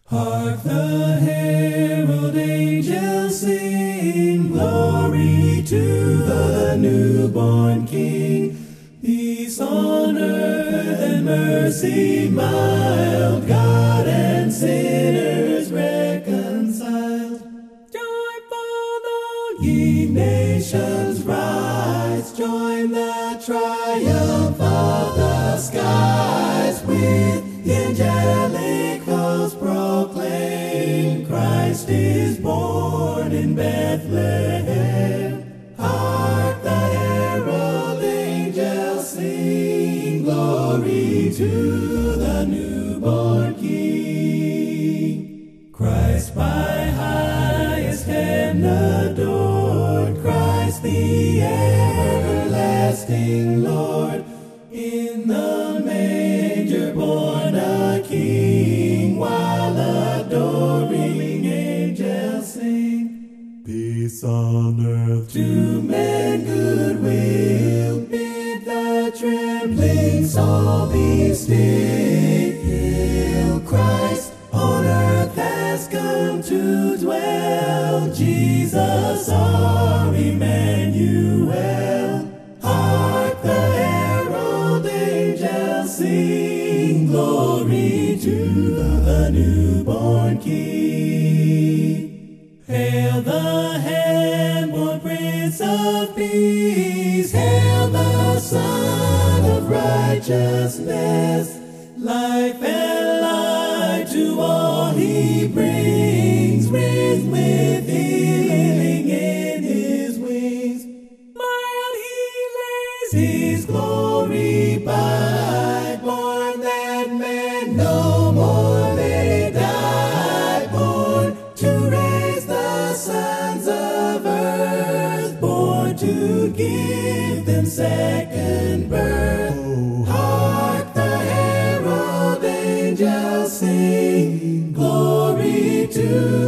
Hark the herald angels sing, glory to the newborn King. Peace on earth and mercy mild, God and sinners reconciled. Joyful all ye nations rise, join the triumph of the skies. With the angelic host proclaim, Christ is born in Bethlehem. Hark the herald angels sing, glory to the newborn King. Christ by highest heaven adored, Christ the everlasting Lord. In the manger born a King, while adoring angels sing. Peace on earth to men goodwill, bid the trembling soul be still. Christ on earth has come to dwell, Jesus our Emmanuel. Hark the herald angels sing, glory to the newborn King. Hail the hand-born Prince of Peace, hail the Son of Righteousness. Life and light to all he brings, written with healing in his wings. Mild he lays his glory by, born that man no more may die, born to raise the sons of earth, born to give them second birth. Hark the herald angels sing, glory to